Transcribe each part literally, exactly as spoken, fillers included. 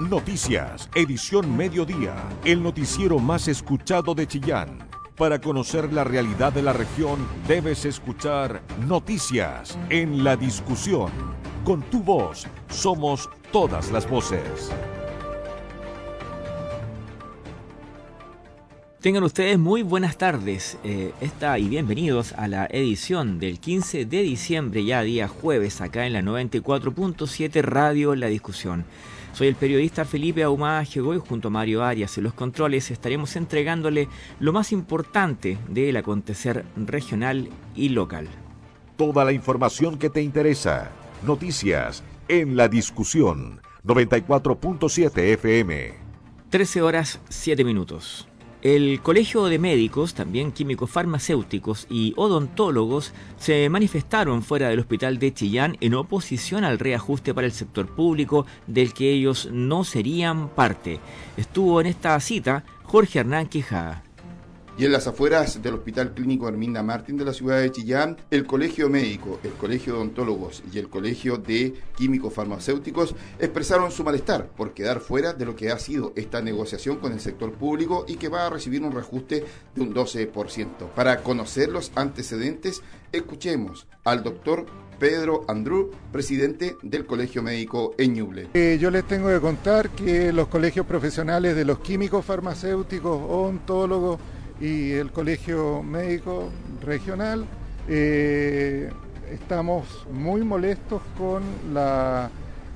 Noticias, edición mediodía, el noticiero más escuchado de Chillán. Para conocer la realidad de la región, debes escuchar Noticias en la discusión. Con tu voz, somos todas las voces. Tengan ustedes muy buenas tardes eh, esta, y bienvenidos a la edición del quince de diciembre, ya día jueves, acá en la noventa y cuatro punto siete Radio La Discusión. Soy el periodista Felipe Ahumada Jegoy, junto a Mario Arias en los controles. Estaremos entregándole lo más importante del acontecer regional y local. Toda la información que te interesa. Noticias en La Discusión, noventa y cuatro punto siete F M. trece horas, siete minutos. El Colegio de Médicos, también químicos farmacéuticos y odontólogos se manifestaron fuera del hospital de Chillán en oposición al reajuste para el sector público del que ellos no serían parte. Estuvo en esta cita Jorge Hernán Quijada. Y en las afueras del Hospital Clínico Herminda Martín de la ciudad de Chillán, el Colegio Médico, el Colegio de Odontólogos y el Colegio de Químicos Farmacéuticos expresaron su malestar por quedar fuera de lo que ha sido esta negociación con el sector público y que va a recibir un reajuste de un doce por ciento. Para conocer los antecedentes, escuchemos al doctor Pedro Andrú, presidente del Colegio Médico en Ñuble. Eh, yo les tengo que contar que los colegios profesionales de los químicos farmacéuticos, odontólogos y el Colegio Médico Regional, eh, estamos muy molestos con la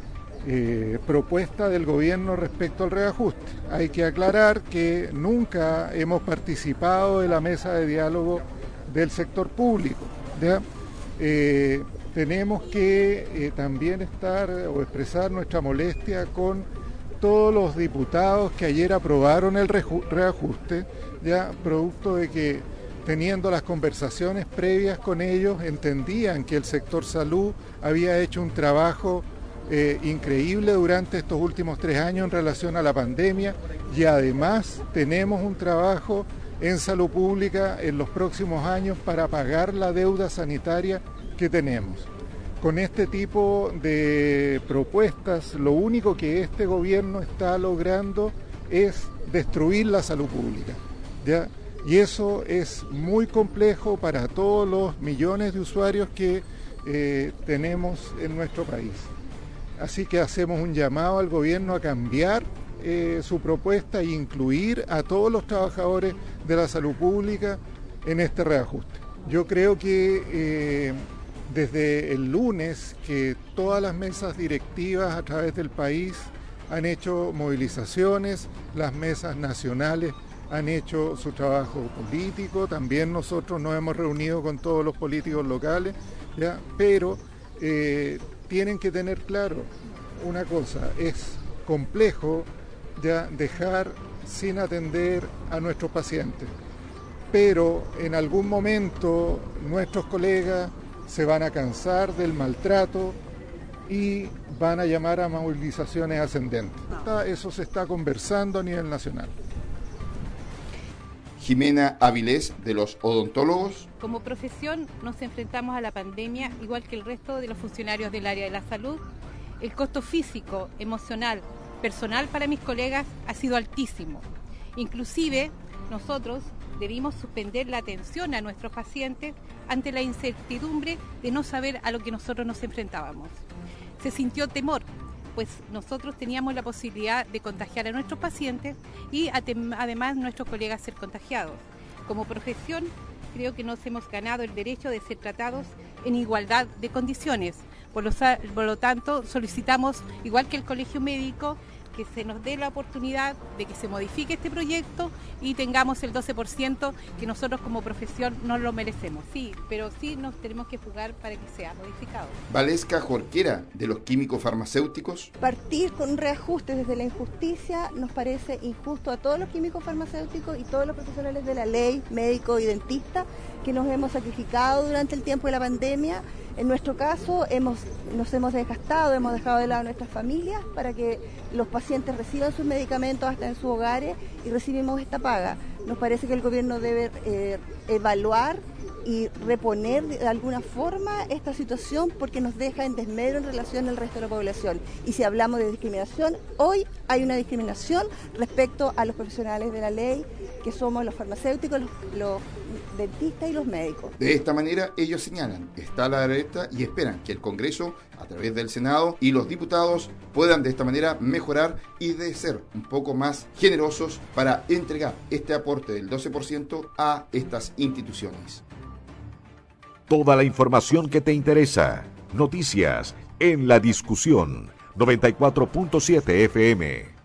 eh, propuesta del gobierno respecto al reajuste. Hay que aclarar que nunca hemos participado de la mesa de diálogo del sector público, ¿ya? Eh, tenemos que eh, también estar o expresar nuestra molestia con todos los diputados que ayer aprobaron el reajuste, ya producto de que, teniendo las conversaciones previas con ellos, entendían que el sector salud había hecho un trabajo eh, increíble durante estos últimos tres años en relación a la pandemia, y además tenemos un trabajo en salud pública en los próximos años para pagar la deuda sanitaria que tenemos. Con este tipo de propuestas, lo único que este gobierno está logrando es destruir la salud pública, ¿ya? Y eso es muy complejo para todos los millones de usuarios que eh, tenemos en nuestro país. Así que hacemos un llamado al gobierno a cambiar eh, su propuesta e incluir a todos los trabajadores de la salud pública en este reajuste. Yo creo que eh, desde el lunes que todas las mesas directivas a través del país han hecho movilizaciones, las mesas nacionales han hecho su trabajo político, también nosotros nos hemos reunido con todos los políticos locales, ¿ya? Pero eh, tienen que tener claro una cosa, es complejo ya dejar sin atender a nuestros pacientes, pero en algún momento nuestros colegas se van a cansar del maltrato y van a llamar a movilizaciones ascendentes. Eso se está conversando a nivel nacional. Jimena Avilés, de los odontólogos. Como profesión nos enfrentamos a la pandemia igual que el resto de los funcionarios del área de la salud. El costo físico, emocional, personal para mis colegas ha sido altísimo. Inclusive nosotros debimos suspender la atención a nuestros pacientes ante la incertidumbre de no saber a lo que nosotros nos enfrentábamos. Se sintió temor, pues nosotros teníamos la posibilidad de contagiar a nuestros pacientes y además nuestros colegas ser contagiados. Como profesión, creo que nos hemos ganado el derecho de ser tratados en igualdad de condiciones. Por lo, por lo tanto, solicitamos, igual que el Colegio Médico, que se nos dé la oportunidad de que se modifique este proyecto y tengamos el doce por ciento que nosotros como profesión no lo merecemos. Sí, pero sí nos tenemos que jugar para que sea modificado. Valesca Jorquera, de los químicos farmacéuticos. Partir con un reajuste desde la injusticia nos parece injusto a todos los químicos farmacéuticos y todos los profesionales de la ley, médicos y dentistas, que nos hemos sacrificado durante el tiempo de la pandemia. En nuestro caso hemos, nos hemos desgastado, hemos dejado de lado a nuestras familias para que los pacientes reciban sus medicamentos hasta en sus hogares y recibimos esta paga. Nos parece que el gobierno debe eh, evaluar y reponer de alguna forma esta situación porque nos deja en desmedro en relación al resto de la población. Y si hablamos de discriminación, hoy hay una discriminación respecto a los profesionales de la ley, que somos los farmacéuticos, los, los dentistas y los médicos. De esta manera, ellos señalan, está la alerta y esperan que el Congreso, a través del Senado y los diputados, puedan de esta manera mejorar y de ser un poco más generosos para entregar este aporte del doce por ciento a estas instituciones. Toda la información que te interesa. Noticias en la discusión. noventa y cuatro punto siete F M.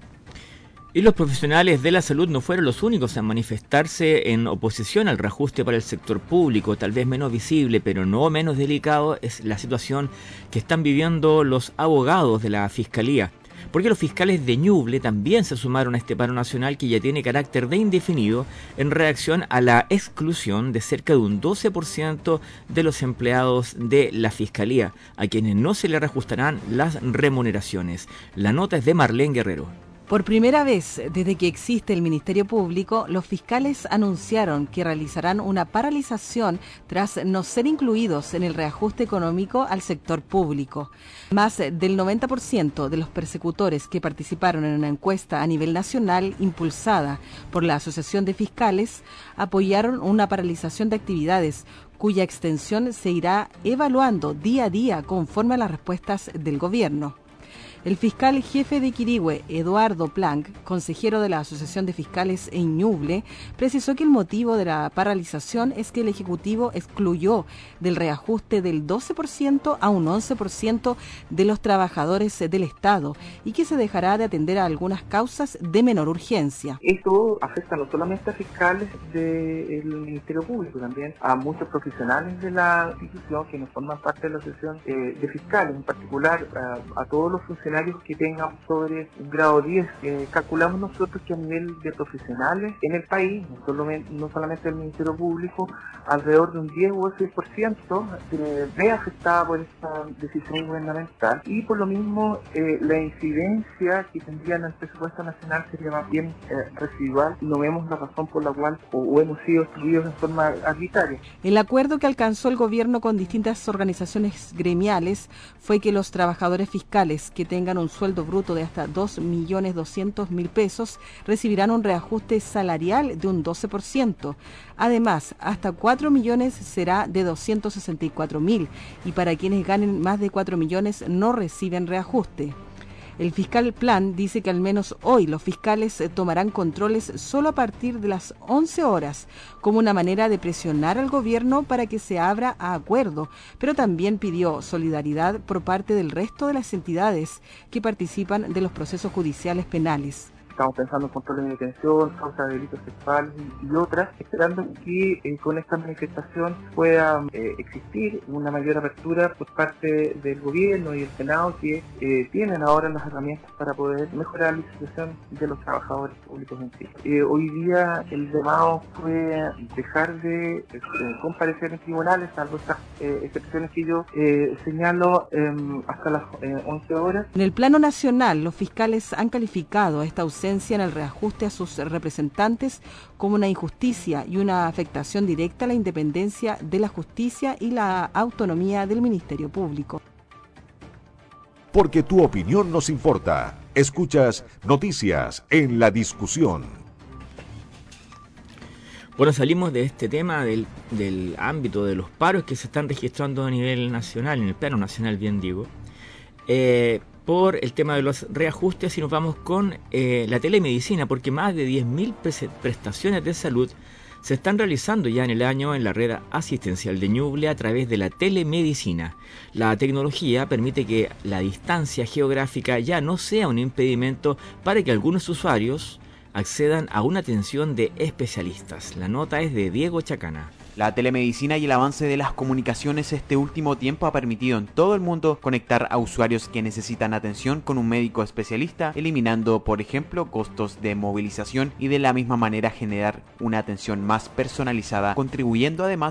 Y los profesionales de la salud no fueron los únicos en manifestarse en oposición al reajuste para el sector público. Tal vez menos visible, pero no menos delicado, es la situación que están viviendo los abogados de la Fiscalía. Porque los fiscales de Ñuble también se sumaron a este paro nacional que ya tiene carácter de indefinido en reacción a la exclusión de cerca de un doce por ciento de los empleados de la Fiscalía, a quienes no se le reajustarán las remuneraciones. La nota es de Marlene Guerrero. Por primera vez desde que existe el Ministerio Público, los fiscales anunciaron que realizarán una paralización tras no ser incluidos en el reajuste económico al sector público. Más del noventa por ciento de los persecutores que participaron en una encuesta a nivel nacional impulsada por la Asociación de Fiscales apoyaron una paralización de actividades cuya extensión se irá evaluando día a día conforme a las respuestas del gobierno. El fiscal jefe de Quirihue, Eduardo Planck, consejero de la Asociación de Fiscales en Ñuble, precisó que el motivo de la paralización es que el Ejecutivo excluyó del reajuste del doce por ciento a un once por ciento de los trabajadores del Estado y que se dejará de atender a algunas causas de menor urgencia. Esto afecta no solamente a fiscales del Ministerio Público, también a muchos profesionales de la institución que no forman parte de la Asociación eh, de Fiscales, en particular a, a todos los funcionarios que tengan sobre un grado diez. Eh, calculamos nosotros que a nivel de profesionales en el país, no, solo, no solamente el Ministerio Público, alrededor de un diez o seis por ciento se ve afectada por esta decisión gubernamental y por lo mismo eh, la incidencia que tendría en el presupuesto nacional sería más bien eh, residual. No vemos la razón por la cual o, o hemos sido excluidos en forma arbitraria. El acuerdo que alcanzó el gobierno con distintas organizaciones gremiales fue que los trabajadores fiscales que tengan un sueldo bruto de hasta dos millones doscientos mil pesos recibirán un reajuste salarial de un doce por ciento. Además, hasta cuatro millones será de doscientos sesenta y cuatro mil y para quienes ganen más de cuatro millones no reciben reajuste. El fiscal Plan dice que al menos hoy los fiscales tomarán controles solo a partir de las once horas, como una manera de presionar al gobierno para que se abra a acuerdo, pero también pidió solidaridad por parte del resto de las entidades que participan de los procesos judiciales penales. Estamos pensando en controles de detención, causa de delitos sexuales y, y otras, esperando que eh, con esta manifestación pueda eh, existir una mayor apertura por parte del gobierno y el Senado, que eh, tienen ahora las herramientas para poder mejorar la situación de los trabajadores públicos en sí. Eh, hoy día el llamado fue dejar de eh, comparecer en tribunales, salvo estas eh, excepciones que yo eh, señalo eh, hasta las eh, once horas. En el plano nacional, los fiscales han calificado esta ausencia en el reajuste a sus representantes como una injusticia y una afectación directa a la independencia de la justicia y la autonomía del Ministerio Público. Porque tu opinión nos importa. Escuchas Noticias en la Discusión. Bueno, salimos de este tema del, del ámbito de los paros que se están registrando a nivel nacional, en el plano nacional, bien digo. Eh, por el tema de los reajustes y nos vamos con eh, la telemedicina, porque más de diez mil prestaciones de salud se están realizando ya en el año en la red asistencial de Ñuble a través de la telemedicina. La tecnología permite que la distancia geográfica ya no sea un impedimento para que algunos usuarios accedan a una atención de especialistas. La nota es de Diego Chacana. La telemedicina y el avance de las comunicaciones este último tiempo ha permitido en todo el mundo conectar a usuarios que necesitan atención con un médico especialista, eliminando, por ejemplo, costos de movilización y de la misma manera generar una atención más personalizada, contribuyendo además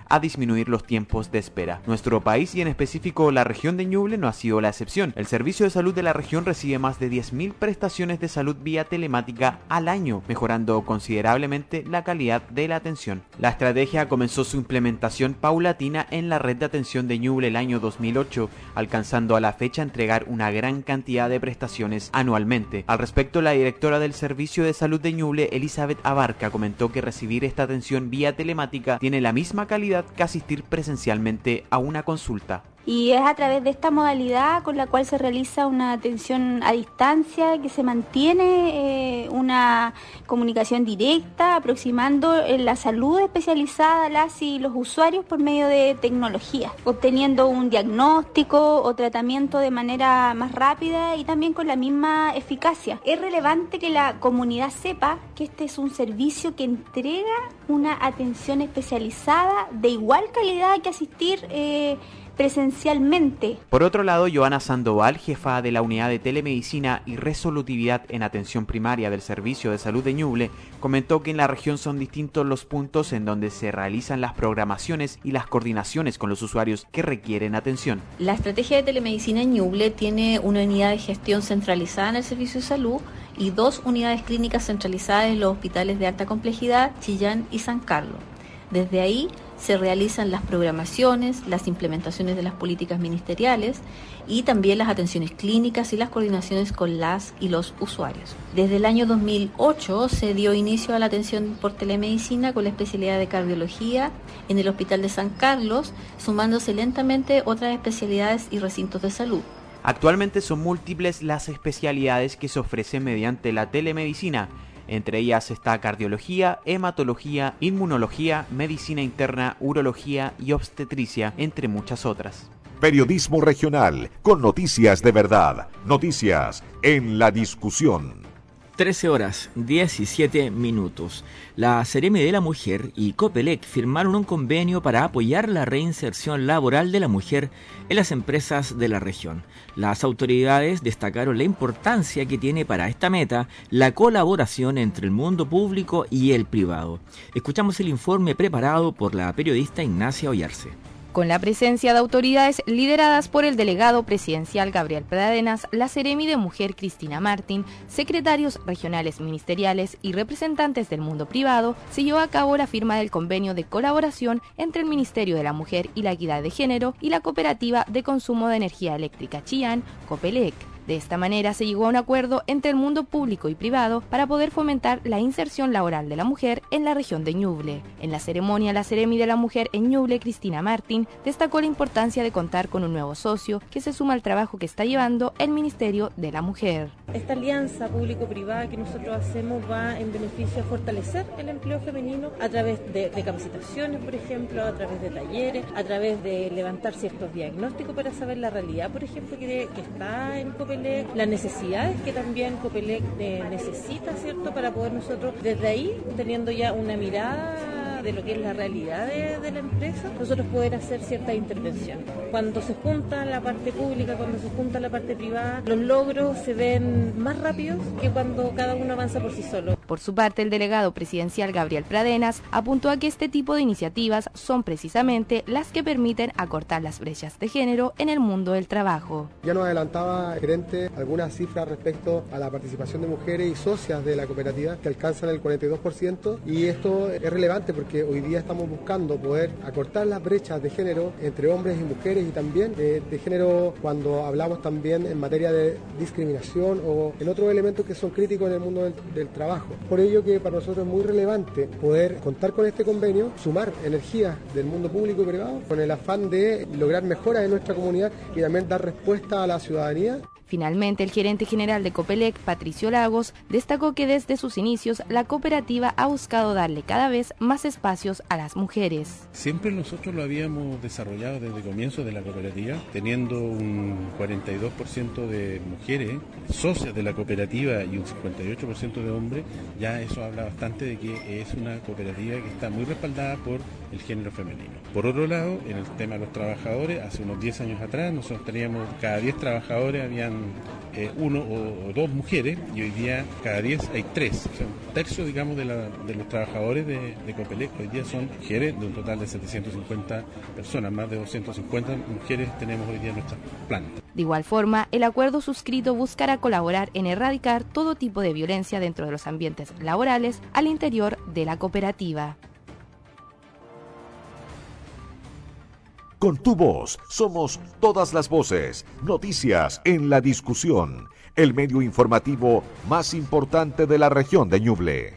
a disminuir los tiempos de espera. Nuestro país y en específico la región de Ñuble no ha sido la excepción. El Servicio de Salud de la región recibe más de diez mil prestaciones de salud vía telemática al año, mejorando considerablemente la calidad de la atención. La estrategia comenzó su implementación paulatina en la red de atención de Ñuble el año dos mil ocho, alcanzando a la fecha entregar una gran cantidad de prestaciones anualmente. Al respecto, la directora del Servicio de Salud de Ñuble, Elizabeth Abarca, comentó que recibir esta atención vía telemática tiene la misma calidad que asistir presencialmente a una consulta. Y es a través de esta modalidad con la cual se realiza una atención a distancia, que se mantiene eh, una comunicación directa, aproximando eh, la salud especializada a las y los usuarios por medio de tecnología, obteniendo un diagnóstico o tratamiento de manera más rápida y también con la misma eficacia. Es relevante que la comunidad sepa que este es un servicio que entrega una atención especializada de igual calidad que asistir eh, presencialmente. Por otro lado, Joana Sandoval, jefa de la Unidad de Telemedicina y Resolutividad en Atención Primaria del Servicio de Salud de Ñuble, comentó que en la región son distintos los puntos en donde se realizan las programaciones y las coordinaciones con los usuarios que requieren atención. La estrategia de telemedicina en Ñuble tiene una unidad de gestión centralizada en el Servicio de Salud y dos unidades clínicas centralizadas en los hospitales de alta complejidad, Chillán y San Carlos. Desde ahí se realizan las programaciones, las implementaciones de las políticas ministeriales y también las atenciones clínicas y las coordinaciones con las y los usuarios. Desde el año dos mil ocho se dio inicio a la atención por telemedicina con la especialidad de cardiología en el Hospital de San Carlos, sumándose lentamente otras especialidades y recintos de salud. Actualmente son múltiples las especialidades que se ofrecen mediante la telemedicina. Entre ellas está cardiología, hematología, inmunología, medicina interna, urología y obstetricia, entre muchas otras. Periodismo regional, con noticias de verdad. Noticias en la discusión. trece horas, diecisiete minutos. La Seremi de la Mujer y Copelec firmaron un convenio para apoyar la reinserción laboral de la mujer en las empresas de la región. Las autoridades destacaron la importancia que tiene para esta meta la colaboración entre el mundo público y el privado. Escuchamos el informe preparado por la periodista Ignacia Ollarse. Con la presencia de autoridades lideradas por el delegado presidencial Gabriel Pradenas, la Seremi de Mujer Cristina Martín, secretarios regionales ministeriales y representantes del mundo privado, se llevó a cabo la firma del convenio de colaboración entre el Ministerio de la Mujer y la Equidad de Género y la Cooperativa de Consumo de Energía Eléctrica Chillán, Copelec. De esta manera se llegó a un acuerdo entre el mundo público y privado para poder fomentar la inserción laboral de la mujer en la región de Ñuble. En la ceremonia, la Seremi de la Mujer en Ñuble, Cristina Martín, destacó la importancia de contar con un nuevo socio que se suma al trabajo que está llevando el Ministerio de la Mujer. Esta alianza público-privada que nosotros hacemos va en beneficio a fortalecer el empleo femenino a través de, de capacitaciones, por ejemplo, a través de talleres, a través de levantar ciertos diagnósticos para saber la realidad, por ejemplo, que, que está en Copelec, las necesidades que también Copelec eh, necesita, ¿cierto?, para poder nosotros, desde ahí, teniendo ya una mirada de lo que es la realidad de, de la empresa, nosotros poder hacer ciertas intervenciones. Cuando se junta la parte pública, cuando se junta la parte privada, los logros se ven más rápidos que cuando cada uno avanza por sí solo. Por su parte, el delegado presidencial Gabriel Pradenas apuntó a que este tipo de iniciativas son precisamente las que permiten acortar las brechas de género en el mundo del trabajo. Ya nos adelantaba el gerente algunas cifras respecto a la participación de mujeres y socias de la cooperativa que alcanzan el cuarenta y dos por ciento, y esto es relevante porque que hoy día estamos buscando poder acortar las brechas de género entre hombres y mujeres y también de, de género cuando hablamos también en materia de discriminación o en otros elementos que son críticos en el mundo del, del trabajo. Por ello que para nosotros es muy relevante poder contar con este convenio, sumar energías del mundo público y privado con el afán de lograr mejoras en nuestra comunidad y también dar respuesta a la ciudadanía. Finalmente, el gerente general de Copelec, Patricio Lagos, destacó que desde sus inicios la cooperativa ha buscado darle cada vez más espacios a las mujeres. Siempre nosotros lo habíamos desarrollado desde el comienzo de la cooperativa, teniendo un cuarenta y dos por ciento de mujeres socias de la cooperativa y un cincuenta y ocho por ciento de hombres. Ya eso habla bastante de que es una cooperativa que está muy respaldada por el género femenino. Por otro lado, en el tema de los trabajadores, hace unos diez años atrás nosotros teníamos cada diez trabajadores habían eh, uno o, o dos mujeres, y hoy día cada diez hay tres, o sea, un tercio, digamos, de, la, de los trabajadores de, de Copelec hoy día son mujeres, de un total de setecientas cincuenta personas, más de doscientas cincuenta mujeres tenemos hoy día en nuestras plantas. De igual forma, el acuerdo suscrito buscará colaborar en erradicar todo tipo de violencia dentro de los ambientes laborales al interior de la cooperativa. Con tu voz somos todas las voces. Noticias en la discusión. El medio informativo más importante de la región de Ñuble.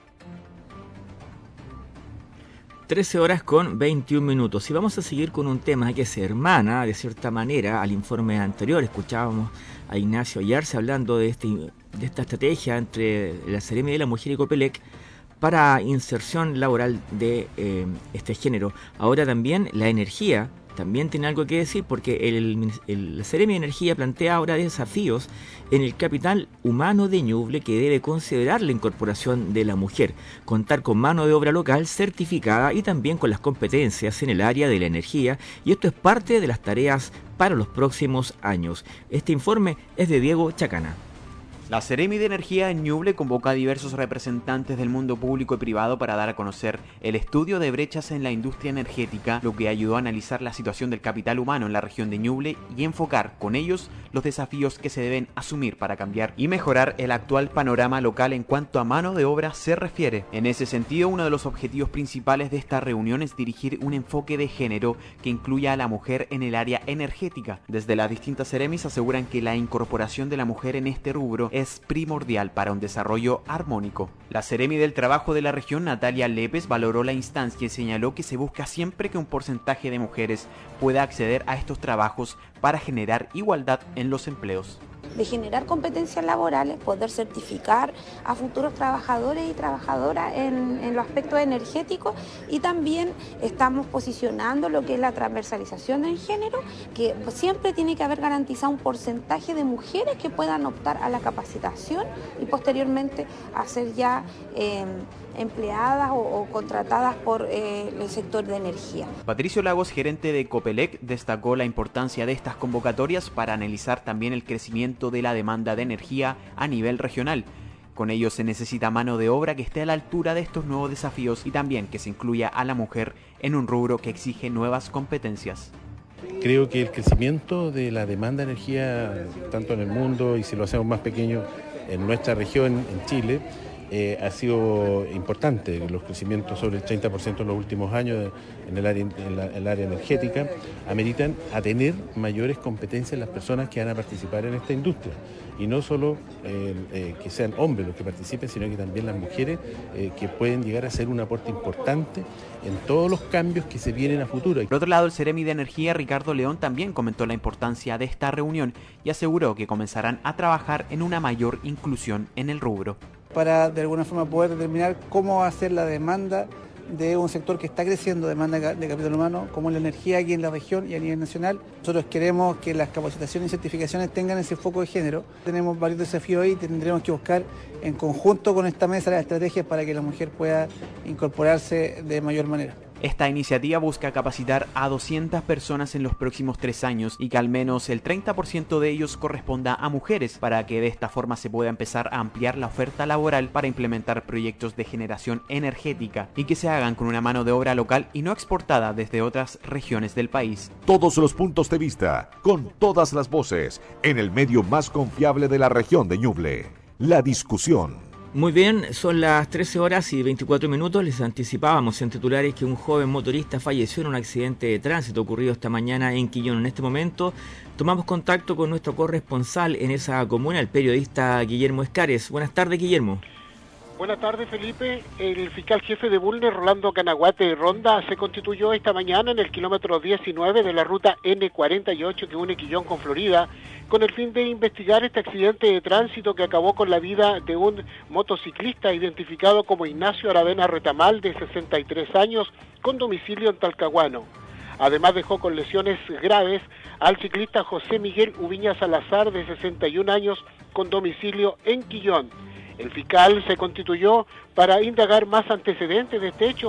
trece horas con veintiún minutos. Y vamos a seguir con un tema que se hermana, de cierta manera, al informe anterior. Escuchábamos a Ignacio Ayarse hablando de, este, de esta estrategia entre la Seremi de la Mujer y Copelec para inserción laboral de eh, este género. Ahora también la energía también tiene algo que decir, porque el, el, la Seremi de Energía plantea ahora desafíos en el capital humano de Ñuble, que debe considerar la incorporación de la mujer, contar con mano de obra local certificada y también con las competencias en el área de la energía, y esto es parte de las tareas para los próximos años. Este informe es de Diego Chacana. La Seremi de Energía en Ñuble convoca a diversos representantes del mundo público y privado para dar a conocer el estudio de brechas en la industria energética, lo que ayudó a analizar la situación del capital humano en la región de Ñuble y enfocar con ellos los desafíos que se deben asumir para cambiar y mejorar el actual panorama local en cuanto a mano de obra se refiere. En ese sentido, uno de los objetivos principales de esta reunión es dirigir un enfoque de género que incluya a la mujer en el área energética. Desde las distintas Seremis aseguran que la incorporación de la mujer en este rubro es primordial para un desarrollo armónico. La Seremi del Trabajo de la región, Natalia Lépez, valoró la instancia y señaló que se busca siempre que un porcentaje de mujeres pueda acceder a estos trabajos para generar igualdad en los empleos. De generar competencias laborales, poder certificar a futuros trabajadores y trabajadoras en, en los aspectos energéticos, y también estamos posicionando lo que es la transversalización del género, que siempre tiene que haber garantizado un porcentaje de mujeres que puedan optar a la capacitación y posteriormente a ser ya eh, empleadas o, o contratadas por eh, el sector de energía. Patricio Lagos, gerente de Copelec, destacó la importancia de estas convocatorias para analizar también el crecimiento de la demanda de energía a nivel regional. Con ello se necesita mano de obra que esté a la altura de estos nuevos desafíos y también que se incluya a la mujer en un rubro que exige nuevas competencias. Creo que el crecimiento de la demanda de energía, tanto en el mundo y si lo hacemos más pequeño en nuestra región, en Chile, Eh, ha sido importante. Los crecimientos sobre el treinta por ciento en los últimos años en el área, en la, en el área energética ameritan a tener mayores competencias las personas que van a participar en esta industria. Y no solo eh, eh, que sean hombres los que participen, sino que también las mujeres eh, que pueden llegar a ser un aporte importante en todos los cambios que se vienen a futuro. Por otro lado, el Seremi de Energía, Ricardo León, también comentó la importancia de esta reunión y aseguró que comenzarán a trabajar en una mayor inclusión en el rubro. Para de alguna forma poder determinar cómo va a ser la demanda de un sector que está creciendo, demanda de capital humano, como la energía aquí en la región y a nivel nacional. Nosotros queremos que las capacitaciones y certificaciones tengan ese foco de género. Tenemos varios desafíos ahí y tendremos que buscar en conjunto con esta mesa las estrategias para que la mujer pueda incorporarse de mayor manera. Esta iniciativa busca capacitar a doscientas personas en los próximos tres años y que al menos el treinta por ciento de ellos corresponda a mujeres, para que de esta forma se pueda empezar a ampliar la oferta laboral para implementar proyectos de generación energética y que se hagan con una mano de obra local y no exportada desde otras regiones del país. Todos los puntos de vista, con todas las voces, en el medio más confiable de la región de Ñuble. La discusión. Muy bien, son las trece horas y veinticuatro minutos. Les anticipábamos en titulares que un joven motorista falleció en un accidente de tránsito ocurrido esta mañana en Quillón. En este momento tomamos contacto con nuestro corresponsal en esa comuna, el periodista Guillermo Escares. Buenas tardes, Guillermo. Buenas tardes, Felipe. El fiscal jefe de Bulnes, Rolando Canaguate Ronda, se constituyó esta mañana en el kilómetro diecinueve de la ruta ene cuarenta y ocho que une Quillón con Florida, con el fin de investigar este accidente de tránsito que acabó con la vida de un motociclista identificado como Ignacio Aravena Retamal, de sesenta y tres años, con domicilio en Talcahuano. Además dejó con lesiones graves al ciclista José Miguel Ubiña Salazar, de sesenta y un años, con domicilio en Quillón. El fiscal se constituyó para indagar más antecedentes de este hecho,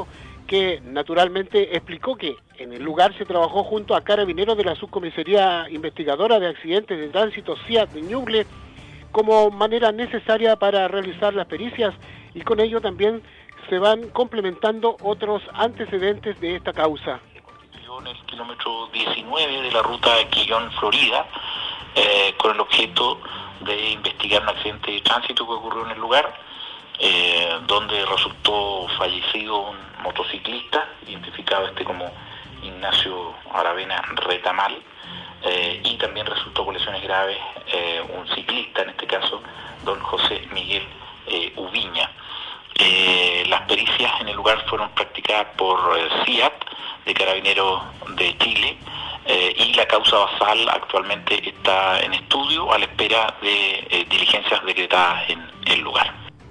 que naturalmente explicó que en el lugar se trabajó junto a carabineros de la Subcomisaría Investigadora de Accidentes de Tránsito C I A T de Ñuble como manera necesaria para realizar las pericias, y con ello también se van complementando otros antecedentes de esta causa. En el kilómetro diecinueve de la ruta Quillón-Florida, eh, con el objeto de investigar un accidente de tránsito que ocurrió en el lugar, eh, donde resultó fallecido un motociclista, identificado este como Ignacio Aravena Retamal, eh, y también resultó con lesiones graves eh, un ciclista, en este caso don José Miguel eh, Ubiña. Eh, las pericias en el lugar fueron practicadas por eh, C I A T, de Carabineros de Chile, eh, y la causa basal actualmente está en estudio a la espera de eh, diligencias decretadas en el lugar.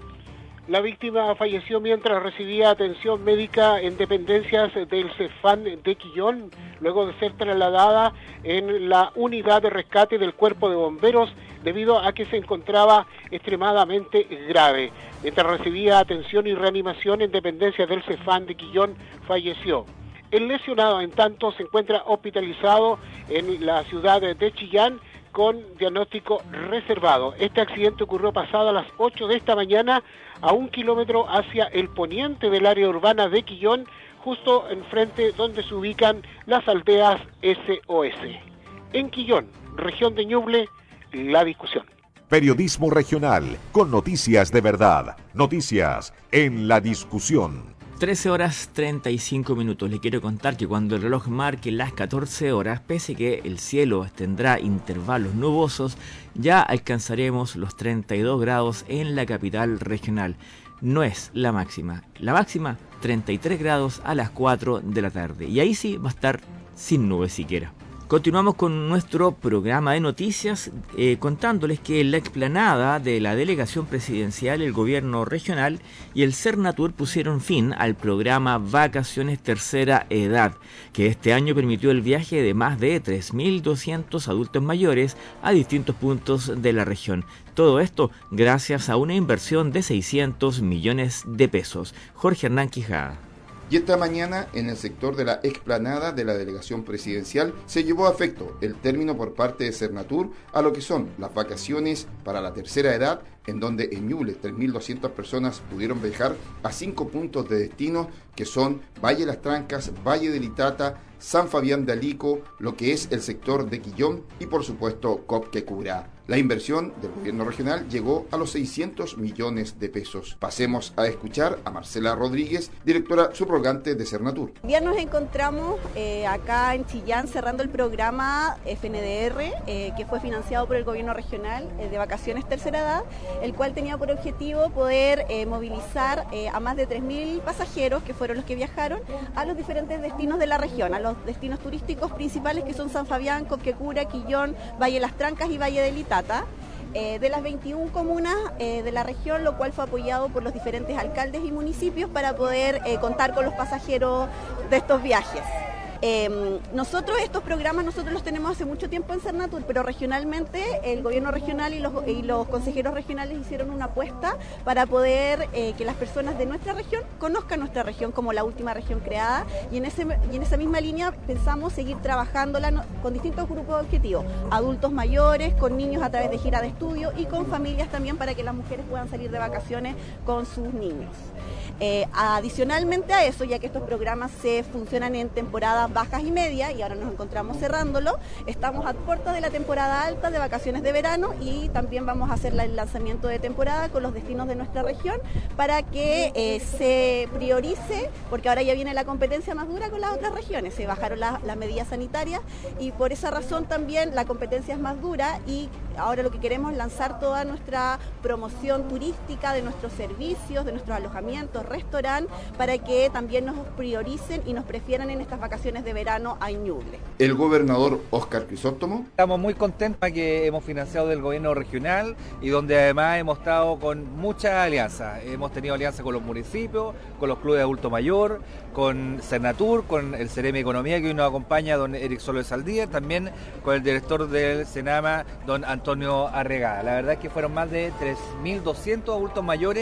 La víctima falleció mientras recibía atención médica en dependencias del Cefam de Quillón, luego de ser trasladada en la unidad de rescate del Cuerpo de Bomberos debido a que se encontraba extremadamente grave. Mientras recibía atención y reanimación en dependencias del Cefam de Quillón, falleció. El lesionado, en tanto, se encuentra hospitalizado en la ciudad de Chillán con diagnóstico reservado. Este accidente ocurrió pasado a las ocho de esta mañana a un kilómetro hacia el poniente del área urbana de Quillón, justo enfrente donde se ubican las aldeas S O S. En Quillón, región de Ñuble, La Discusión. Periodismo regional con noticias de verdad. Noticias en La Discusión. trece horas treinta y cinco minutos. Le quiero contar que cuando el reloj marque las catorce horas, pese que el cielo tendrá intervalos nubosos, ya alcanzaremos los treinta y dos grados en la capital regional. No es la máxima. La máxima, treinta y tres grados a las cuatro de la tarde. Y ahí sí va a estar sin nubes siquiera. Continuamos con nuestro programa de noticias eh, contándoles que en la explanada de la delegación presidencial, el gobierno regional y el Cernatur pusieron fin al programa Vacaciones Tercera Edad, que este año permitió el viaje de más de tres mil doscientos adultos mayores a distintos puntos de la región. Todo esto gracias a una inversión de seiscientos millones de pesos. Jorge Hernán Quijada. Y esta mañana, en el sector de la explanada de la delegación presidencial, se llevó a efecto el término por parte de Cernatur a lo que son las vacaciones para la tercera edad, en donde en Ñuble tres mil doscientas personas pudieron viajar a cinco puntos de destino, que son Valle Las Trancas, Valle del Itata, San Fabián de Alico, lo que es el sector de Quillón y por supuesto Copquecura. La inversión del gobierno regional llegó a los seiscientos millones de pesos. Pasemos a escuchar a Marcela Rodríguez, directora subrogante de Cernatur. Ya nos encontramos eh, acá en Chillán cerrando el programa F N D R, eh, que fue financiado por el gobierno regional eh, de Vacaciones Tercera Edad, el cual tenía por objetivo poder eh, movilizar eh, a más de tres mil pasajeros, que fueron los que viajaron, a los diferentes destinos de la región, a los destinos turísticos principales que son San Fabián, Copquecura, Quillón, Valle Las Trancas y Valle del Itata. Eh, de las veintiuna comunas eh, de la región, lo cual fue apoyado por los diferentes alcaldes y municipios para poder eh, contar con los pasajeros de estos viajes. Eh, nosotros estos programas nosotros los tenemos hace mucho tiempo en Cernatur, pero regionalmente el gobierno regional y los, y los consejeros regionales hicieron una apuesta para poder eh, que las personas de nuestra región conozcan nuestra región como la última región creada, y en, ese, y en esa misma línea pensamos seguir trabajándola con distintos grupos de objetivos, adultos mayores, con niños a través de gira de estudio y con familias también para que las mujeres puedan salir de vacaciones con sus niños. Eh, adicionalmente a eso, ya que estos programas se funcionan en temporadas bajas y medias y ahora nos encontramos cerrándolo, estamos a puertas de la temporada alta de vacaciones de verano y también vamos a hacer el lanzamiento de temporada con los destinos de nuestra región para que eh, se priorice, porque ahora ya viene la competencia más dura con las otras regiones, se bajaron la, las medidas sanitarias y por esa razón también la competencia es más dura, y ahora lo que queremos es lanzar toda nuestra promoción turística de nuestros servicios, de nuestros alojamientos, restaurante, para que también nos prioricen y nos prefieran en estas vacaciones de verano a Ñuble. El gobernador Óscar Crisóstomo. Estamos muy contentos que hemos financiado del gobierno regional y donde además hemos estado con muchas alianzas. Hemos tenido alianzas con los municipios, con los clubes de adulto mayor, con Cernatur, con el Ceremi de Economía que hoy nos acompaña, don Eric Solo de Saldías, también con el director del Senama, don Antonio Arregada. La verdad es que fueron más de tres mil doscientos adultos mayores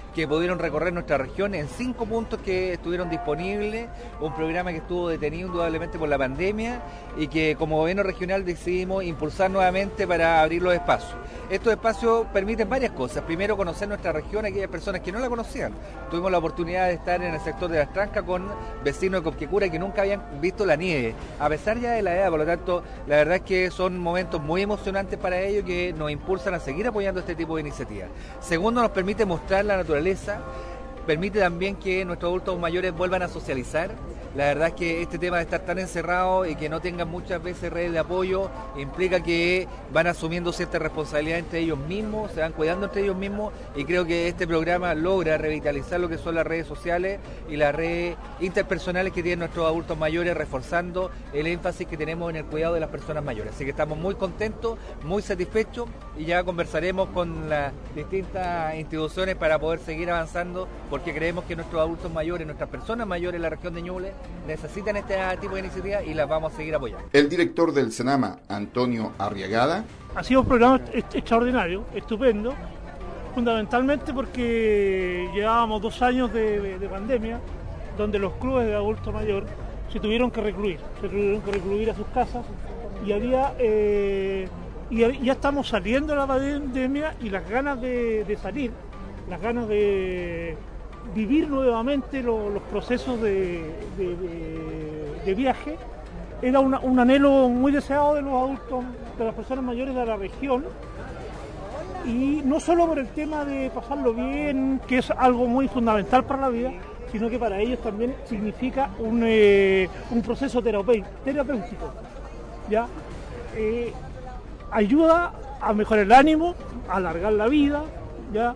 que pudieron recorrer nuestra región en cinco puntos que estuvieron disponibles, un programa que estuvo detenido indudablemente por la pandemia y que como gobierno regional decidimos impulsar nuevamente para abrir los espacios. Estos espacios permiten varias cosas. Primero, conocer nuestra región a aquellas personas que no la conocían. Tuvimos la oportunidad de estar en el sector de Las Trancas con vecinos de Copquecura que nunca habían visto la nieve, a pesar ya de la edad. Por lo tanto, la verdad es que son momentos muy emocionantes para ellos que nos impulsan a seguir apoyando este tipo de iniciativas. Segundo, nos permite mostrar la naturaleza, permite también que nuestros adultos mayores vuelvan a socializar. La verdad es que este tema de estar tan encerrado y que no tengan muchas veces redes de apoyo implica que van asumiendo cierta responsabilidad entre ellos mismos, se van cuidando entre ellos mismos, y creo que este programa logra revitalizar lo que son las redes sociales y las redes interpersonales que tienen nuestros adultos mayores, reforzando el énfasis que tenemos en el cuidado de las personas mayores. Así que estamos muy contentos, muy satisfechos, y ya conversaremos con las distintas instituciones para poder seguir avanzando, porque creemos que nuestros adultos mayores, nuestras personas mayores en la región de Ñuble necesitan este tipo de iniciativas y las vamos a seguir apoyando. El director del Senama, Antonio Arriagada. Ha sido un programa extraordinario, estupendo, fundamentalmente porque llevábamos dos años de, de pandemia, donde los clubes de adulto mayor se tuvieron que recluir, se tuvieron que recluir a sus casas, y había eh, y ya estamos saliendo de la pandemia, y las ganas de, de salir, las ganas de vivir nuevamente lo, los procesos de, de, de, de viaje, era una, un anhelo muy deseado de los adultos, de las personas mayores de la región, y no solo por el tema de pasarlo bien, que es algo muy fundamental para la vida, sino que para ellos también significa un, eh, un proceso terapéutico, ¿ya? Eh, ayuda a mejorar el ánimo, a alargar la vida, ¿ya?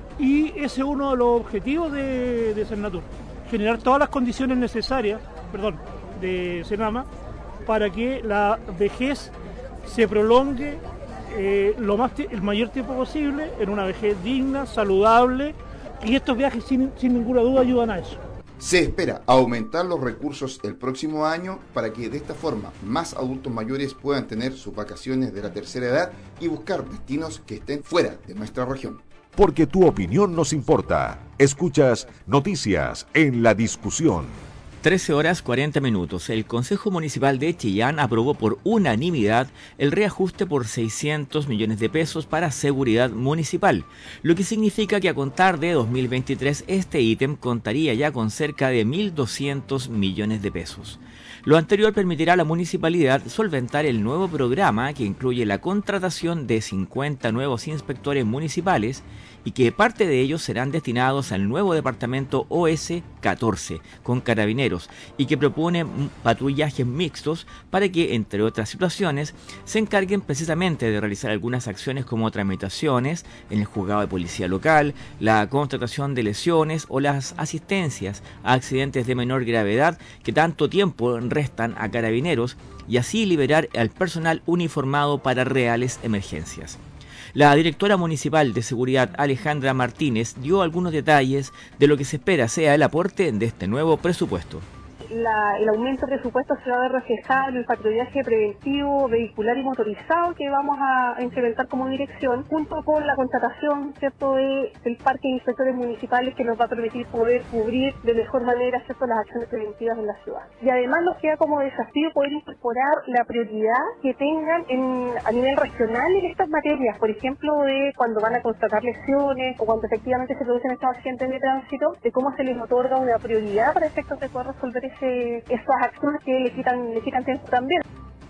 Y ese es uno de los objetivos de, de Senatur, generar todas las condiciones necesarias, perdón, de Senama, para que la vejez se prolongue eh, lo más el mayor tiempo posible, en una vejez digna, saludable, y estos viajes sin, sin ninguna duda ayudan a eso. Se espera aumentar los recursos el próximo año para que de esta forma más adultos mayores puedan tener sus vacaciones de la tercera edad y buscar destinos que estén fuera de nuestra región. Porque tu opinión nos importa. Escuchas Noticias en la Discusión. trece horas cuarenta minutos. El Consejo Municipal de Chillán aprobó por unanimidad el reajuste por seiscientos millones de pesos para seguridad municipal, lo que significa que a contar de dos mil veintitrés este ítem contaría ya con cerca de mil doscientos millones de pesos. Lo anterior permitirá a la municipalidad solventar el nuevo programa que incluye la contratación de cincuenta nuevos inspectores municipales y que parte de ellos serán destinados al nuevo departamento O S catorce con carabineros y que propone patrullajes mixtos para que, entre otras situaciones, se encarguen precisamente de realizar algunas acciones como tramitaciones en el juzgado de policía local, la constatación de lesiones o las asistencias a accidentes de menor gravedad que tanto tiempo restan a carabineros, y así liberar al personal uniformado para reales emergencias. La directora municipal de seguridad, Alejandra Martínez, dio algunos detalles de lo que se espera sea el aporte de este nuevo presupuesto. La, el aumento de presupuesto se va a ver reflejado en el patrullaje preventivo vehicular y motorizado que vamos a implementar como dirección, junto con la contratación, ¿cierto?, de, del parque de inspectores municipales, que nos va a permitir poder cubrir de mejor manera, ¿cierto?, las acciones preventivas en la ciudad. Y además nos queda como desafío poder incorporar la prioridad que tengan en, a nivel regional en estas materias, por ejemplo, de cuando van a constatar lesiones o cuando efectivamente se producen estos accidentes de tránsito, de cómo se les otorga una prioridad para efectos de poder resolver ese esas acciones que le quitan, le quitan tiempo también.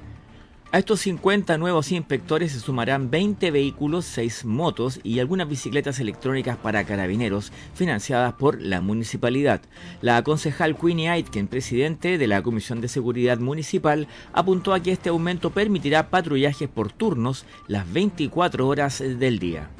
A estos cincuenta nuevos inspectores se sumarán veinte vehículos, seis motos y algunas bicicletas electrónicas para carabineros financiadas por la municipalidad. La concejal Queenie Aitken, presidente de la Comisión de Seguridad Municipal, apuntó a que este aumento permitirá patrullajes por turnos las veinticuatro horas del día.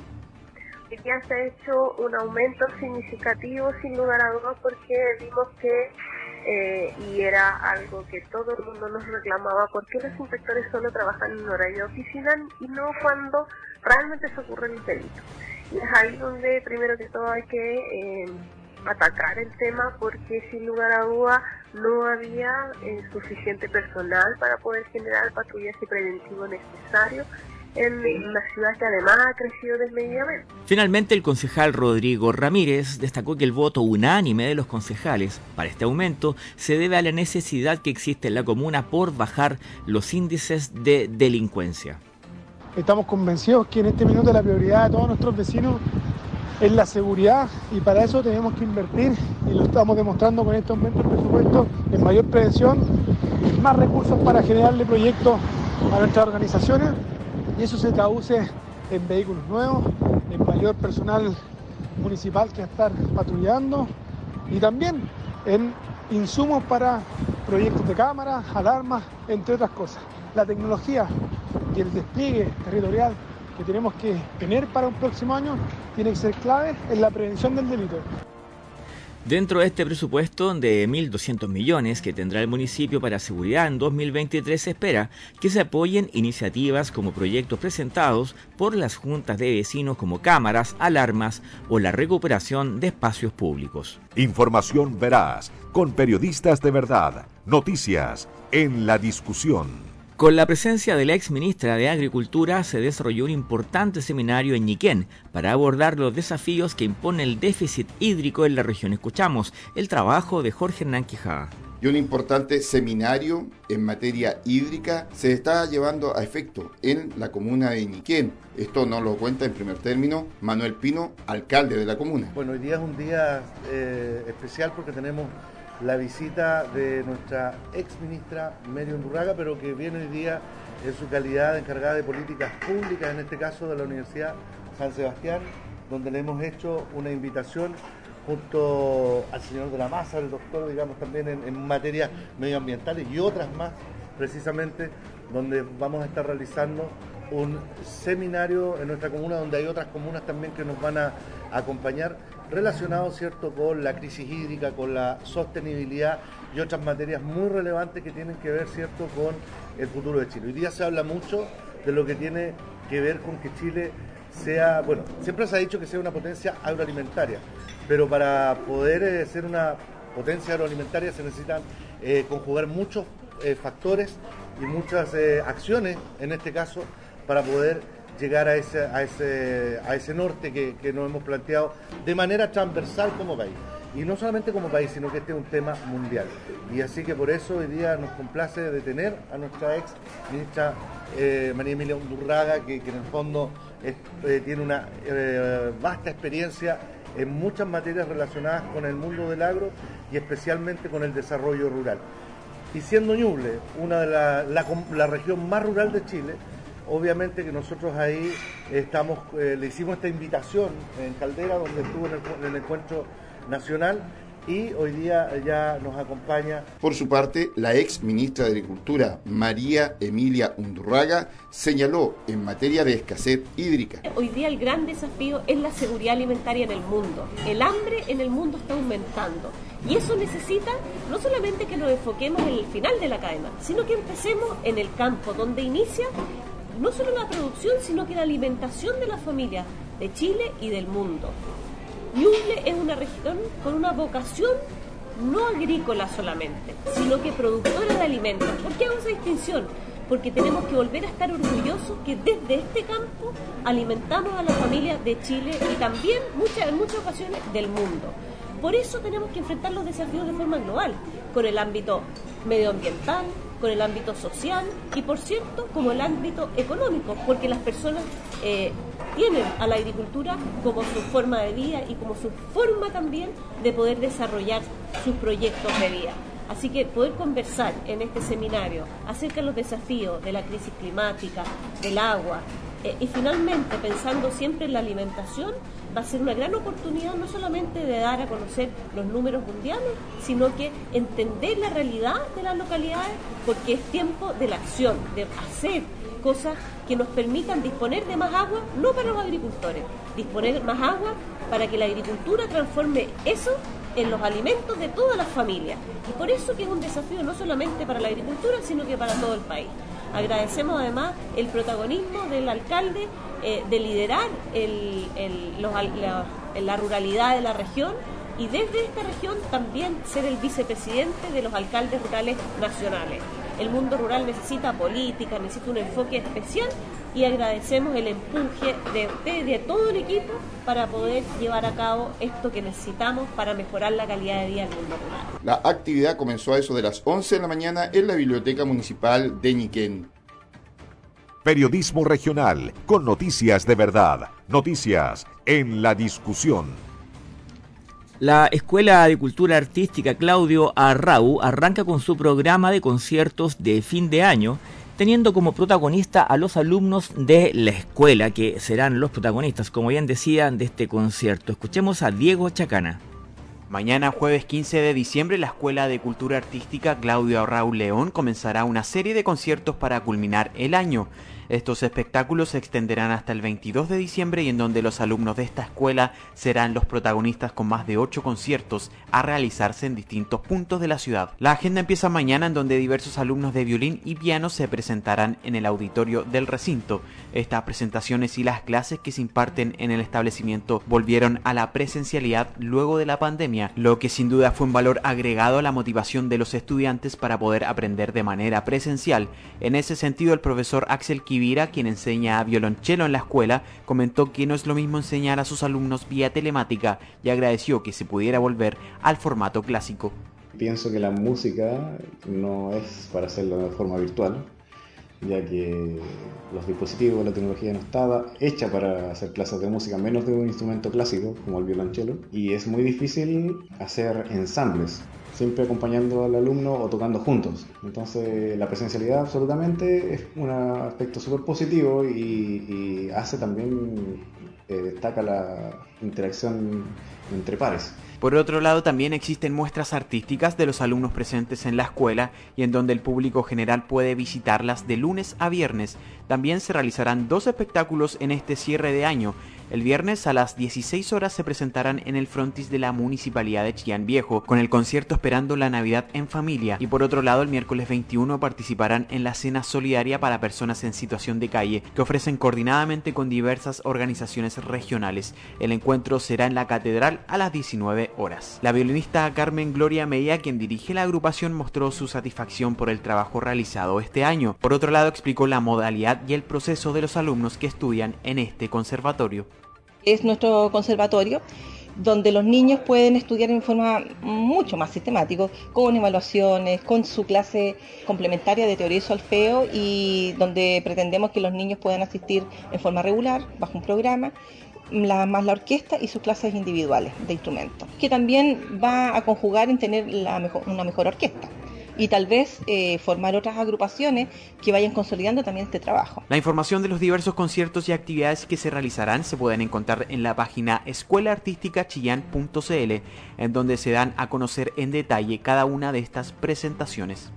Ya se ha hecho un aumento significativo, sin lugar a dudas, porque vimos que Eh, y era algo que todo el mundo nos reclamaba, porque los inspectores solo trabajan en horario de oficina y no cuando realmente se ocurren los delitos. Y es ahí donde primero que todo hay que eh, atacar el tema, porque sin lugar a duda no había eh, suficiente personal para poder generar el patrullaje preventivo necesario en una ciudad que además ha crecido desmedidamente. Finalmente, el concejal Rodrigo Ramírez destacó que el voto unánime de los concejales para este aumento se debe a la necesidad que existe en la comuna por bajar los índices de delincuencia. Estamos convencidos que en este minuto la prioridad de todos nuestros vecinos es la seguridad y para eso tenemos que invertir, y lo estamos demostrando con este aumento del presupuesto, en mayor prevención, más recursos para generarle proyectos a nuestras organizaciones, y eso se traduce en vehículos nuevos, en mayor personal municipal que va a estar patrullando y también en insumos para proyectos de cámaras, alarmas, entre otras cosas. La tecnología y el despliegue territorial que tenemos que tener para un próximo año tiene que ser clave en la prevención del delito. Dentro de este presupuesto de mil doscientos millones que tendrá el municipio para seguridad en dos mil veintitrés, se espera que se apoyen iniciativas como proyectos presentados por las juntas de vecinos como cámaras, alarmas o la recuperación de espacios públicos. Información veraz, con periodistas de verdad, noticias en la discusión. Con la presencia de la ex ministra de Agricultura se desarrolló un importante seminario en Ñiquén para abordar los desafíos que impone el déficit hídrico en la región. Escuchamos el trabajo de Jorge Hernán Quijada. Y un importante seminario en materia hídrica se está llevando a efecto en la comuna de Ñiquén. Esto nos lo cuenta en primer término Manuel Pino, alcalde de la comuna. Bueno, hoy día es un día eh, especial porque tenemos la visita de nuestra ex ministra Mary Undurraga, pero que viene hoy día en su calidad de encargada de políticas públicas, en este caso de la Universidad San Sebastián, donde le hemos hecho una invitación junto al señor de la Maza, el doctor, digamos, también en, en materias medioambientales y otras más, precisamente, donde vamos a estar realizando un seminario en nuestra comuna, donde hay otras comunas también que nos van a acompañar, relacionado, ¿cierto?, con la crisis hídrica, con la sostenibilidad y otras materias muy relevantes que tienen que ver, ¿cierto?, con el futuro de Chile. Hoy día se habla mucho de lo que tiene que ver con que Chile sea, bueno, siempre se ha dicho que sea una potencia agroalimentaria, pero para poder eh, ser una potencia agroalimentaria se necesitan eh, conjugar muchos eh, factores y muchas eh, acciones, en este caso, para poder llegar a ese, a ese, a ese norte que, que nos hemos planteado de manera transversal como país. Y no solamente como país, sino que este es un tema mundial. Y así que por eso hoy día nos complace detener a nuestra ex ministra eh, María Emilia Undurraga, que, que en el fondo es, eh, tiene una eh, vasta experiencia en muchas materias relacionadas con el mundo del agro y especialmente con el desarrollo rural. Y siendo Ñuble una de la, la, la región más rural de Chile, obviamente que nosotros ahí estamos, eh, le hicimos esta invitación en Caldera, donde estuvo en el, en el encuentro nacional, y hoy día ya nos acompaña. Por su parte, la ex ministra de Agricultura, María Emilia Undurraga, señaló en materia de escasez hídrica. Hoy día el gran desafío es la seguridad alimentaria en el mundo. El hambre en el mundo está aumentando. Y eso necesita no solamente que nos enfoquemos en el final de la cadena, sino que empecemos en el campo, donde inicia no solo la producción, sino que la alimentación de las familias de Chile y del mundo. Ñuble es una región con una vocación no agrícola solamente, sino que productora de alimentos. ¿Por qué hago esa distinción? Porque tenemos que volver a estar orgullosos que desde este campo alimentamos a las familias de Chile y también muchas, en muchas ocasiones del mundo. Por eso tenemos que enfrentar los desafíos de forma global, con el ámbito medioambiental, con el ámbito social y, por cierto, como el ámbito económico, porque las personas eh, tienen a la agricultura como su forma de vida y como su forma también de poder desarrollar sus proyectos de vida. Así que poder conversar en este seminario acerca de los desafíos de la crisis climática, del agua, eh, y finalmente pensando siempre en la alimentación, va a ser una gran oportunidad no solamente de dar a conocer los números mundiales, sino que entender la realidad de las localidades, porque es tiempo de la acción, de hacer cosas que nos permitan disponer de más agua, no para los agricultores, disponer más agua para que la agricultura transforme eso en los alimentos de todas las familias. Y por eso que es un desafío no solamente para la agricultura, sino que para todo el país. Agradecemos además el protagonismo del alcalde eh, de liderar el, el, los, la, la ruralidad de la región y desde esta región también ser el vicepresidente de los alcaldes rurales nacionales. El mundo rural necesita política, necesita un enfoque especial y agradecemos el empuje de usted y de todo el equipo para poder llevar a cabo esto que necesitamos para mejorar la calidad de vida del mundo rural. La actividad comenzó a eso de las once de la mañana en la Biblioteca Municipal de Ñiquén. Periodismo regional con noticias de verdad. Noticias en la discusión. La Escuela de Cultura Artística Claudio Arrau arranca con su programa de conciertos de fin de año, teniendo como protagonista a los alumnos de la escuela, que serán los protagonistas, como bien decían, de este concierto. Escuchemos a Diego Chacana. Mañana, jueves quince de diciembre, la Escuela de Cultura Artística Claudio Arrau León comenzará una serie de conciertos para culminar el año. Estos espectáculos se extenderán hasta el veintidós de diciembre y en donde los alumnos de esta escuela serán los protagonistas con más de ocho conciertos a realizarse en distintos puntos de la ciudad. La agenda empieza mañana, en donde diversos alumnos de violín y piano se presentarán en el auditorio del recinto. Estas presentaciones y las clases que se imparten en el establecimiento volvieron a la presencialidad luego de la pandemia, lo que sin duda fue un valor agregado a la motivación de los estudiantes para poder aprender de manera presencial. En ese sentido, el profesor Axel Kivira, quien enseña violonchelo en la escuela, comentó que no es lo mismo enseñar a sus alumnos vía telemática y agradeció que se pudiera volver al formato clásico. Pienso que la música no es para hacerlo de forma virtual, ya que los dispositivos, la tecnología no estaba hecha para hacer clases de música, menos de un instrumento clásico como el violonchelo, y es muy difícil hacer ensambles, siempre acompañando al alumno o tocando juntos. Entonces la presencialidad absolutamente es un aspecto súper positivo y, y hace también, eh, destaca la interacción entre pares. Por otro lado, también existen muestras artísticas de los alumnos presentes en la escuela y en donde el público general puede visitarlas de lunes a viernes. También se realizarán dos espectáculos en este cierre de año. El viernes a las dieciséis horas se presentarán en el frontis de la Municipalidad de Chillán Viejo con el concierto Esperando la Navidad en Familia, y por otro lado el miércoles veintiuno participarán en la cena solidaria para personas en situación de calle que ofrecen coordinadamente con diversas organizaciones regionales. El encuentro será en la Catedral a las diecinueve horas. La violinista Carmen Gloria Meya, quien dirige la agrupación, mostró su satisfacción por el trabajo realizado este año. Por otro lado, explicó la modalidad y el proceso de los alumnos que estudian en este conservatorio. Es nuestro conservatorio donde los niños pueden estudiar en forma mucho más sistemática, con evaluaciones, con su clase complementaria de teoría y solfeo, y donde pretendemos que los niños puedan asistir en forma regular, bajo un programa, la, más la orquesta y sus clases individuales de instrumentos, que también va a conjugar en tener la mejor, una mejor orquesta. Y tal vez eh, formar otras agrupaciones que vayan consolidando también este trabajo. La información de los diversos conciertos y actividades que se realizarán se pueden encontrar en la página escuela artística chillán punto c l, en donde se dan a conocer en detalle cada una de estas presentaciones.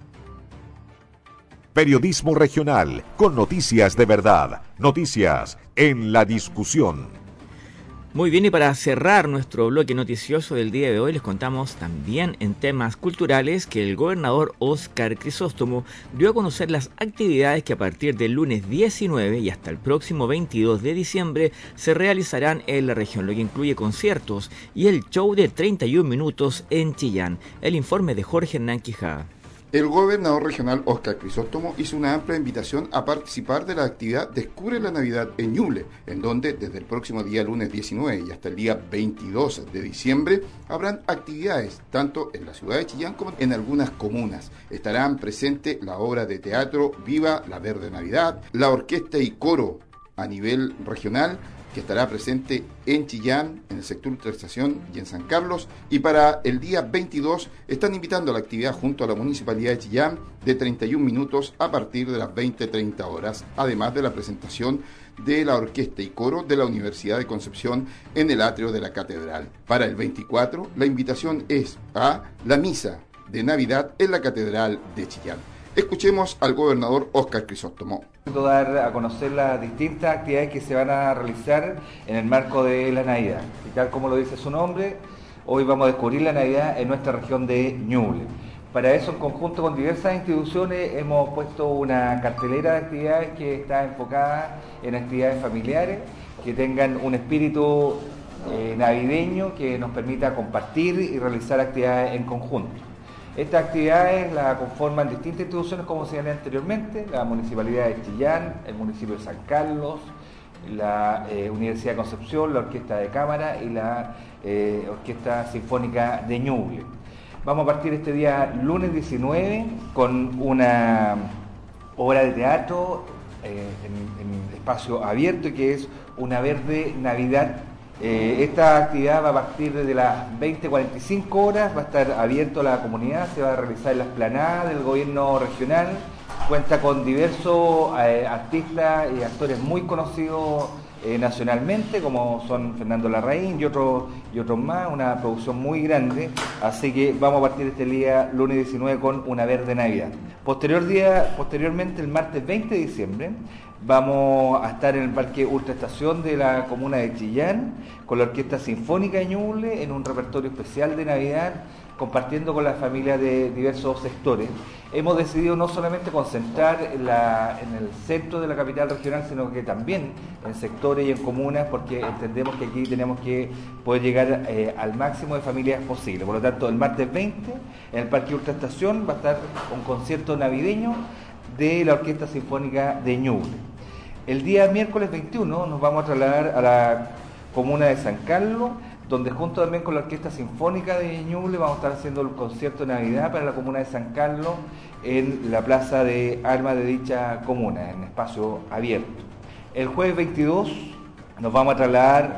Periodismo regional con noticias de verdad. Noticias en la discusión. Muy bien, y para cerrar nuestro bloque noticioso del día de hoy, les contamos también en temas culturales que el gobernador Óscar Crisóstomo dio a conocer las actividades que a partir del lunes diecinueve y hasta el próximo veintidós de diciembre se realizarán en la región, lo que incluye conciertos y el show de treinta y un minutos en Chillán. El informe de Jorge Hernán Quijada. El gobernador regional Óscar Crisóstomo hizo una amplia invitación a participar de la actividad Descubre la Navidad en Ñuble, en donde desde el próximo día lunes diecinueve y hasta el día veintidós de diciembre habrán actividades tanto en la ciudad de Chillán como en algunas comunas. Estarán presentes la obra de teatro Viva la Verde Navidad, la orquesta y coro a nivel regional, que estará presente en Chillán, en el sector Ultraestación y en San Carlos, y para el día veintidós están invitando a la actividad junto a la Municipalidad de Chillán de treinta y un minutos a partir de las veinte treinta horas, además de la presentación de la orquesta y coro de la Universidad de Concepción en el atrio de la Catedral. Para el veinticuatro, la invitación es a la misa de Navidad en la Catedral de Chillán. Escuchemos al gobernador Óscar Crisóstomo. Dar a conocer las distintas actividades que se van a realizar en el marco de la Navidad. Y tal como lo dice su nombre, hoy vamos a descubrir la Navidad en nuestra región de Ñuble. Para eso, en conjunto con diversas instituciones, hemos puesto una cartelera de actividades que está enfocada en actividades familiares, que tengan un espíritu eh, navideño que nos permita compartir y realizar actividades en conjunto. Estas actividades las conforman distintas instituciones, como señalé anteriormente, la Municipalidad de Chillán, el municipio de San Carlos, la eh, Universidad de Concepción, la Orquesta de Cámara y la eh, Orquesta Sinfónica de Ñuble. Vamos a partir este día lunes diecinueve con una obra de teatro eh, en, en espacio abierto, que es Una Verde Navidad. Eh, esta actividad va a partir desde las veinte cuarenta y cinco horas, va a estar abierto a la comunidad, se va a realizar en la explanada del gobierno regional, cuenta con diversos eh, artistas y actores muy conocidos eh, nacionalmente, como son Fernando Larraín y otros y otros más, una producción muy grande, así que vamos a partir este día lunes diecinueve con Una Verde Navidad. Posterior día, posteriormente el martes veinte de diciembre, vamos a estar en el Parque Ultra Estación de la comuna de Chillán con la Orquesta Sinfónica de Ñuble en un repertorio especial de Navidad, compartiendo con las familias de diversos sectores. Hemos decidido no solamente concentrar en, la, en el centro de la capital regional, sino que también en sectores y en comunas, porque entendemos que aquí tenemos que poder llegar eh, al máximo de familias posible. Por lo tanto, el martes veinte en el Parque Ultra Estación va a estar un concierto navideño de la Orquesta Sinfónica de Ñuble. El día miércoles veintiuno nos vamos a trasladar a la comuna de San Carlos, donde junto también con la Orquesta Sinfónica de Ñuble vamos a estar haciendo el concierto de Navidad para la comuna de San Carlos en la plaza de armas de dicha comuna, en espacio abierto. El jueves veintidós nos vamos a trasladar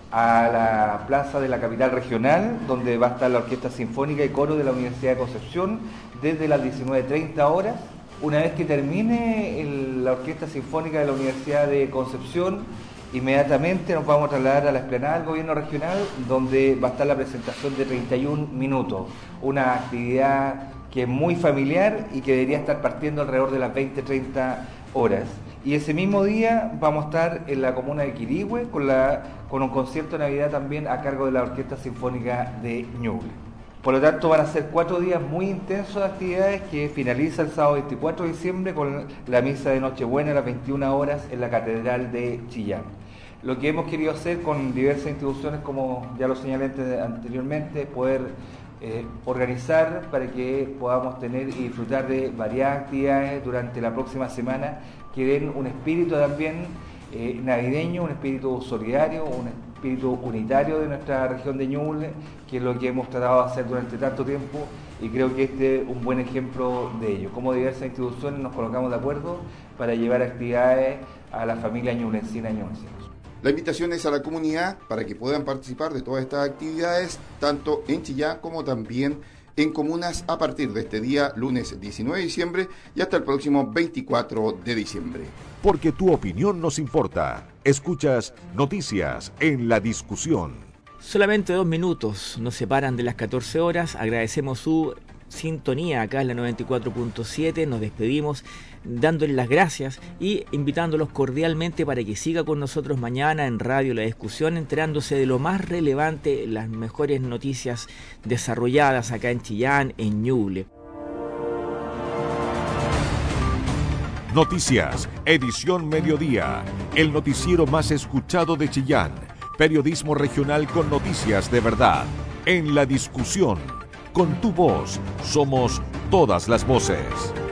a la plaza de la capital regional, donde va a estar la Orquesta Sinfónica y Coro de la Universidad de Concepción desde las diecinueve treinta horas. Una vez que termine el, la Orquesta Sinfónica de la Universidad de Concepción, inmediatamente nos vamos a trasladar a la explanada del gobierno regional, donde va a estar la presentación de treinta y un minutos, una actividad que es muy familiar y que debería estar partiendo alrededor de las veinte treinta horas. Y ese mismo día vamos a estar en la comuna de Quirihue con, la, con un concierto de Navidad también a cargo de la Orquesta Sinfónica de Ñuble. Por lo tanto, van a ser cuatro días muy intensos de actividades que finaliza el sábado veinticuatro de diciembre con la misa de Nochebuena a las veintiuna horas en la Catedral de Chillán. Lo que hemos querido hacer con diversas instituciones, como ya lo señalé anteriormente, es poder eh, organizar para que podamos tener y disfrutar de varias actividades durante la próxima semana que den un espíritu también eh, navideño, un espíritu solidario, un espíritu unitario de nuestra región de Ñuble, que es lo que hemos tratado de hacer durante tanto tiempo, y creo que este es un buen ejemplo de ello. Como diversas instituciones nos colocamos de acuerdo para llevar actividades a la familia ñublencina y ñublencina. La invitación es a la comunidad para que puedan participar de todas estas actividades, tanto en Chillán como también en comunas, a partir de este día, lunes diecinueve de diciembre, y hasta el próximo veinticuatro de diciembre. Porque tu opinión nos importa. Escuchas Noticias en la Discusión. Solamente dos minutos nos separan de las catorce horas. Agradecemos su sintonía acá en la noventa y cuatro punto siete. Nos despedimos dándoles las gracias y invitándolos cordialmente para que siga con nosotros mañana en Radio La Discusión, enterándose de lo más relevante, las mejores noticias desarrolladas acá en Chillán, en Ñuble. Noticias, edición mediodía, el noticiero más escuchado de Chillán, periodismo regional con noticias de verdad, en La Discusión. Con tu voz, somos todas las voces.